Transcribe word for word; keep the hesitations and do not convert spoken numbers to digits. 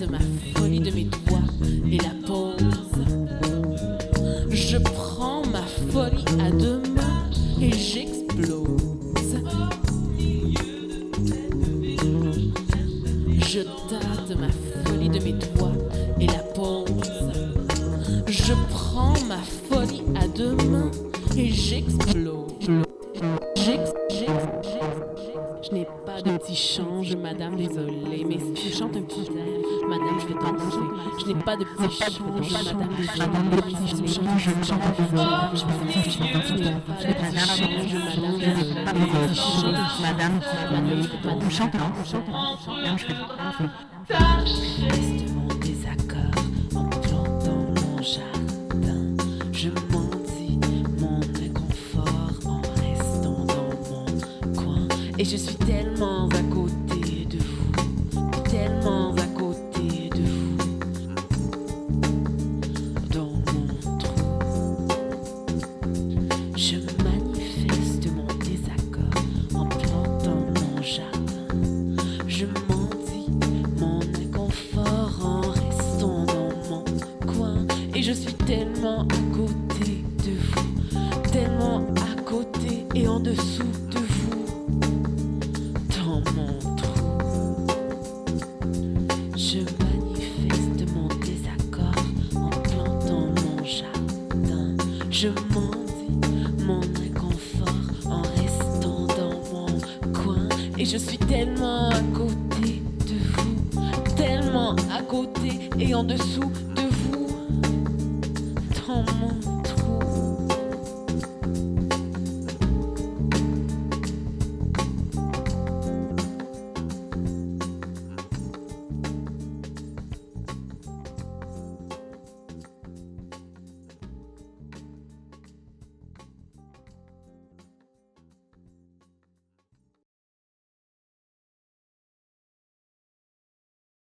tâte ma folie de mes doigts et la pose. Je prends ma folie à deux mains et j'explose. Je tâte ma folie de mes doigts et la pose. Je prends ma folie à deux mains et j'explose. J'ex, j'ex, j'ex, je n'ai pas de petit change, madame, désolée, mais si je chante un petit air, madame, je vais t'enlever. Je n'ai pas de petit change, madame, désolée, mais si je chante un petit air, madame, je vais t'enlever. Je n'ai pas de petit change, madame, désolée, mais si je chante un petit Madame, madame, on chante, non, on chante, non, je fais Reste mon désaccord en plantant mon jardin. Je mendie mon inconfort en restant dans mon coin. Et je suis tellement à côté de vous, tellement à côté de vous, dans mon trou. Je manifeste mon désaccord en plantant mon jardin. Je mendie mon inconfort en restant dans mon coin. Et je suis tellement à côté de vous, tellement à côté et en dessous de vous, dans mon trou. Je manifeste mon désaccord en plantant mon jardin. Je mendie mon inconfort en restant dans mon coin. Et je suis tellement à côté de vous, tellement à côté et en dessous